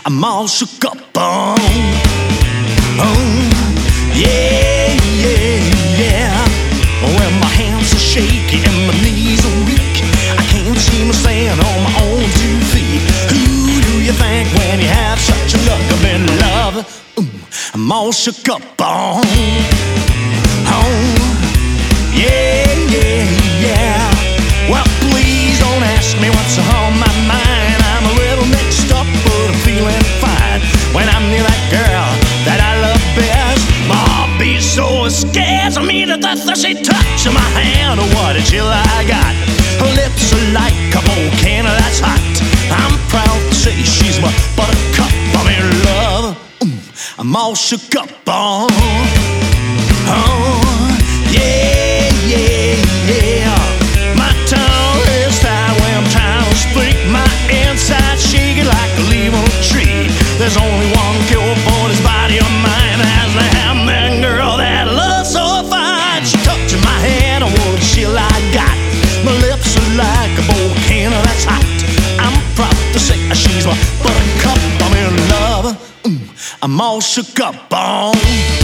I'm all shook up on. Yeah, yeah, yeah. Well, my hands are shaky and my knees are weak. I can't seem to stand on my own 2 feet. Who do you think when you have such a luck of in love? I'm all shook up on. Yeah, yeah, yeah. Well, please don't ask me what's on my mind. I'm a little mixed up, but I'm feeling fine when I'm near that girl that I love best. My heart beats so it scares me to death as she touches my hand. Oh, what a chill I got. Her lips are like a volcano that's hot. I'm proud to say she's my buttercup. I'm in love. I'm all shook up on. Yeah, yeah, yeah. My tongue is tied when I'm trying to speak. My inside shaking like a leaf on a tree. There's only one cure for this body of mine. That's the Hamman girl that loves so fine. She touches my hand, oh, what a chill I got. My lips are like a volcano that's hot. I'm proud to say she's my buttercup. I'm in love. I'm all shook up on.